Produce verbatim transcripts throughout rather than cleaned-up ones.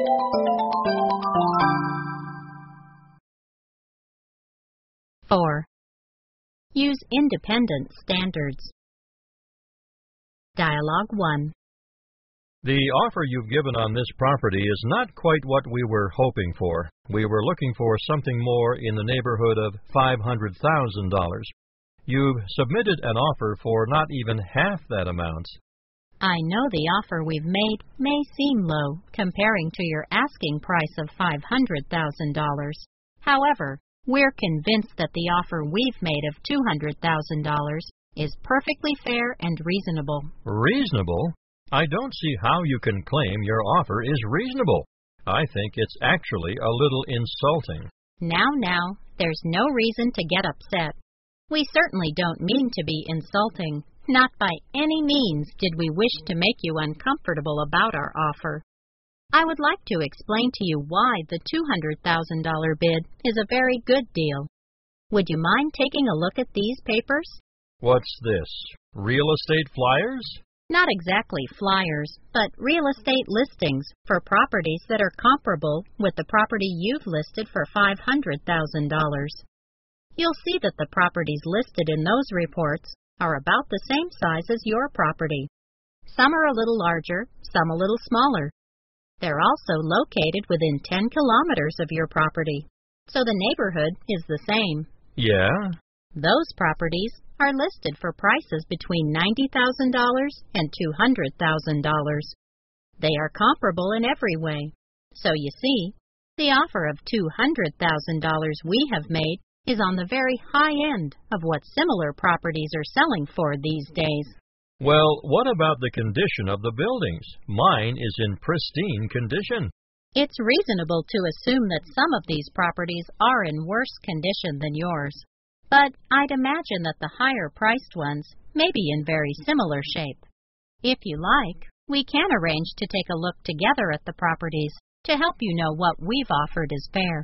four. Use independent standards. Dialogue one. The offer you've given on this property is not quite what we were hoping for. We were looking for something more in the neighborhood of five hundred thousand dollars. You've submitted an offer for not even half that amount. I know the offer we've made may seem low comparing to your asking price of five hundred thousand dollars. However, we're convinced that the offer we've made of two hundred thousand dollars is perfectly fair and reasonable. Reasonable? I don't see how you can claim your offer is reasonable. I think it's actually a little insulting. Now, now, there's no reason to get upset. We certainly don't mean to be insulting. Not by any means did we wish to make you uncomfortable about our offer. I would like to explain to you why the two hundred thousand dollars bid is a very good deal. Would you mind taking a look at these papers? What's this? Real estate flyers? Not exactly flyers, but real estate listings for properties that are comparable with the property you've listed for five hundred thousand dollars. You'll see that the properties listed in those reports are about the same size as your property. Some are a little larger, some a little smaller. They're also located within ten kilometers of your property, so the neighborhood is the same. Yeah? Those properties are listed for prices between ninety thousand dollars and two hundred thousand dollars. They are comparable in every way. So you see, the offer of two hundred thousand dollars we have made is on the very high end of what similar properties are selling for these days. Well, what about the condition of the buildings? Mine is in pristine condition. It's reasonable to assume that some of these properties are in worse condition than yours. But I'd imagine that the higher-priced ones may be in very similar shape. If you like, we can arrange to take a look together at the properties to help you know what we've offered is fair.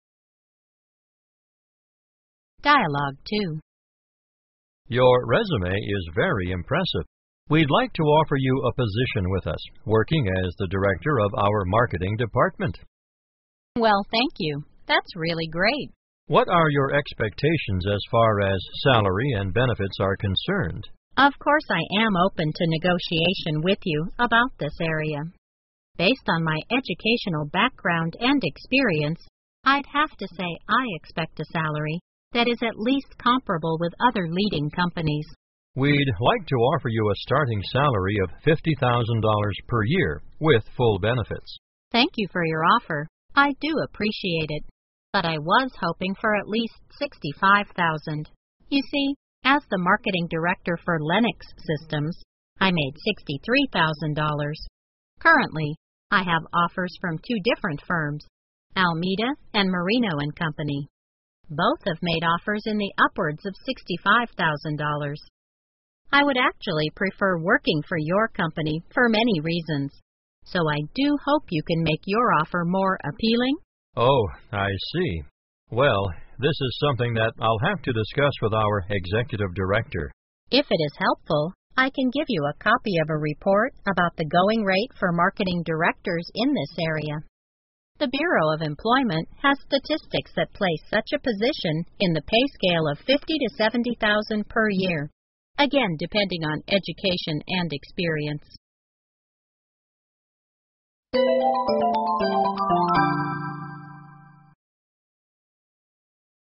Dialogue two. Your resume is very impressive. We'd like to offer you a position with us, working as the director of our marketing department. Well, thank you. That's really great. What are your expectations as far as salary and benefits are concerned? Of course, I am open to negotiation with you about this area. Based on my educational background and experience, I'd have to say I expect a salary that is at least comparable with other leading companies. We'd like to offer you a starting salary of fifty thousand dollars per year with full benefits. Thank you for your offer. I do appreciate it. But I was hoping for at least sixty-five thousand dollars. You see, as the marketing director for Lennox Systems, I made sixty-three thousand dollars. Currently, I have offers from two different firms, Almeida and Marino and Company. Both have made offers in the upwards of sixty-five thousand dollars. I would actually prefer working for your company for many reasons, so I do hope you can make your offer more appealing. Oh, I see. Well, this is something that I'll have to discuss with our executive director. If it is helpful, I can give you a copy of a report about the going rate for marketing directors in this area. The Bureau of Employment has statistics that place such a position in the pay scale of fifty to seventy thousand per year, again depending on education and experience.